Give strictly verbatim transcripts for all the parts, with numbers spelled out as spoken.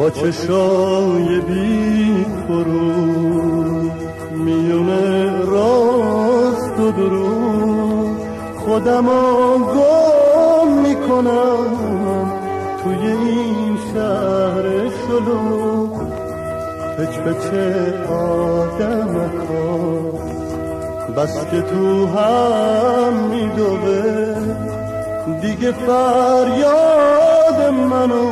با چشای بی فرو میونه راست و درو خودم گم میکنم توی این شهر شلو. پچ پچ آدمکا بس که تو هم میدوه دیگه فریاد منو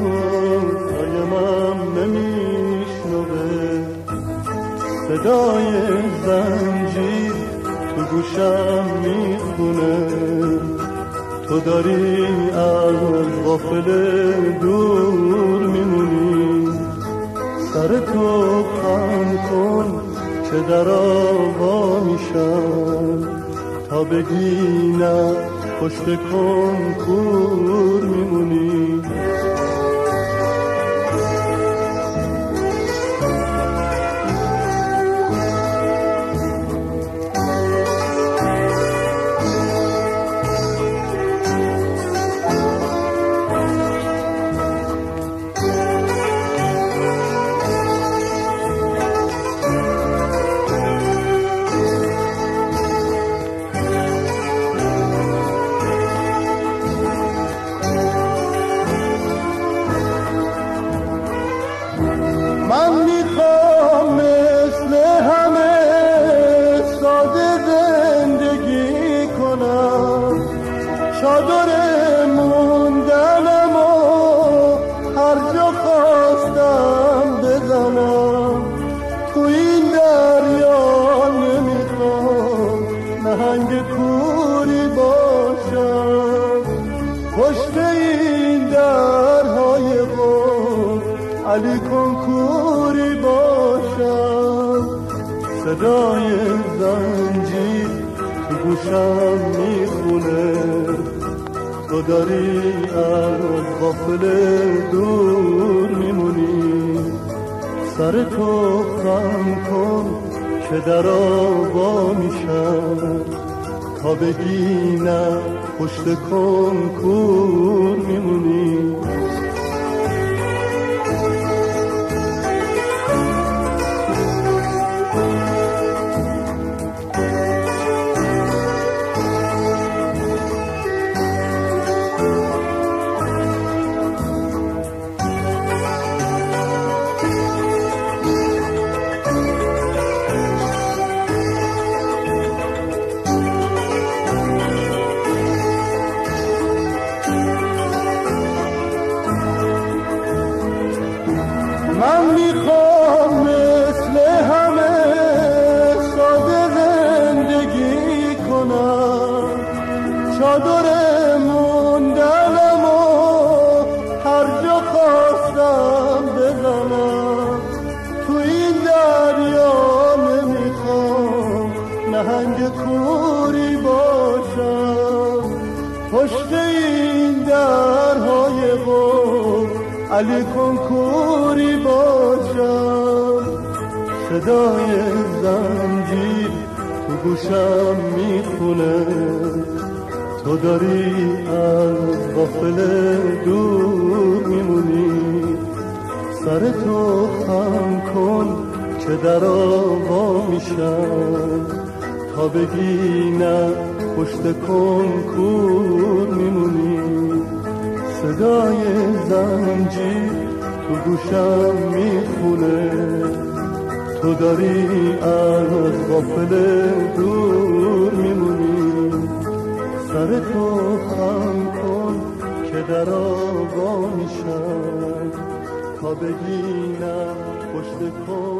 قایمم نمیشنوه. صدای زنجیر تو گوشم میخونه تو داری از غافل دور میمونی. سر تو خم کن که در آوا میشم تا بگی نه پشت کنکور میمونی. من میخوام مثل همه ساده زندگی کنم، چادر موندنم و هر جا خواستم بزنم. تو این دریا نمیخوام نهنگ کوری باشم، پشت این درهای قفل علی کنکوری باشم. صدای زنجیر تو گوشم میخونه تو داری از غافل دور میمونی. سر تو خم کن که در آوا میشم تا بگی نه پشت کنکور میمونی. من میخوام مثل همه ساده زندگی کنم، چادر موندنم و هر جا خواستم بزنم. تو این دریا نمیخوام نهنگ کوری باشم، پشت این درهای قفل علی کنکوری باشم. صدای زنجیر تو گوشم میخونه تو داری از غافل دور میمونی. سر تو خم کن که در آوا میشم تا بگی نه پشت کنکور میمونی. صدای زنجیر تو گوشم میخونه تو داری از غافل دور میمونی. سر تو خم کن که در آوا میشم تا بگی نه پشت کن